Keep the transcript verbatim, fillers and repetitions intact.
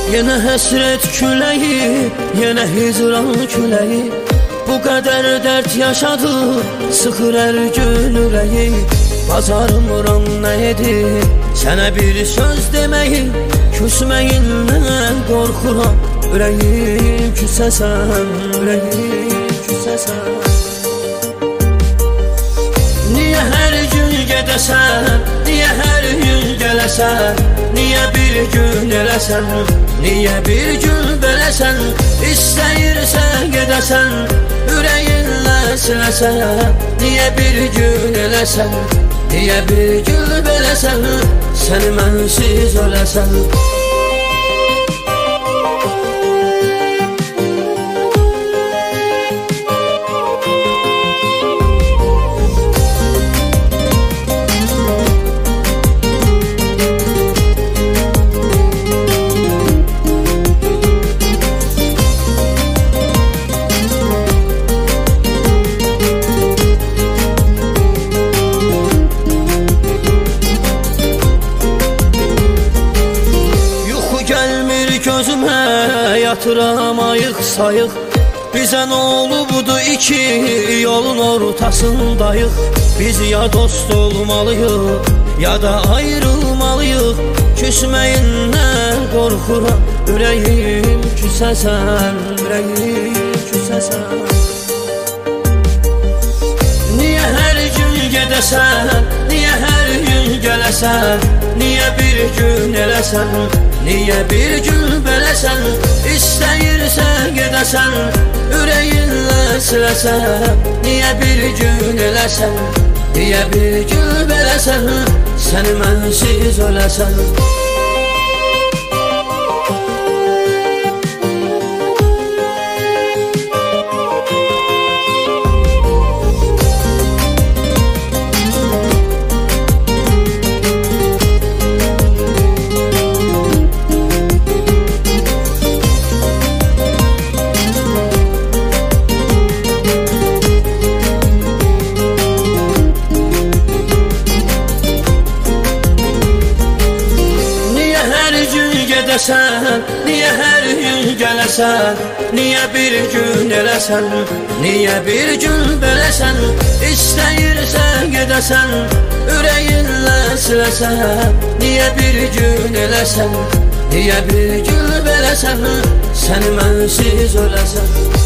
Yenə həsrət küləyi, yenə hicran küləyi. Bu qədər dərd yaşadı, sıxır hər gün ürəyi. Bacarmıram nə edim, sənə bir söz deməyi. Küsməyindən qorxuram, ürəyim küsəsən, ürəyim küsəsən. Niyə hər gün gedəsən, niyə hər gün gələsən? Niyə bir gün eləsən, niyə bir gün beləsən? İstəyirsən gedəsən, ürəyinlə siləsən. Niyə bir gün eləsən, niyə bir gün beləsən? Səni mənsiz öləsən. Gözümə yatıram ayıq sayıq. Bizə nə olubdu iki yolun ortasındayıq. Biz ya dost olmalıyıq, ya da ayrılmalıyıq. Küsməyindən qorxuram, ürəyim küsəsən, ürəyim küsəsən. Niyə hər gün gedəsən, niyə hər gün gələsən? Niyə bir gün eləsən, niyə bir gün beləsən? İstəyirsən gedəsən, ürəyinlə siləsən. Niyə bir gün eləsən, niyə bir gün beləsən? Səni mənsiz öləsən. Niyə hər gün gələsən, niyə bir gün eləsən? Niyə bir gün beləsən? İstəyirsən gedəsən, ürəyinlə siləsən. Niyə bir gün eləsən, niyə bir gün beləsən? Səni mənsiz öləsən.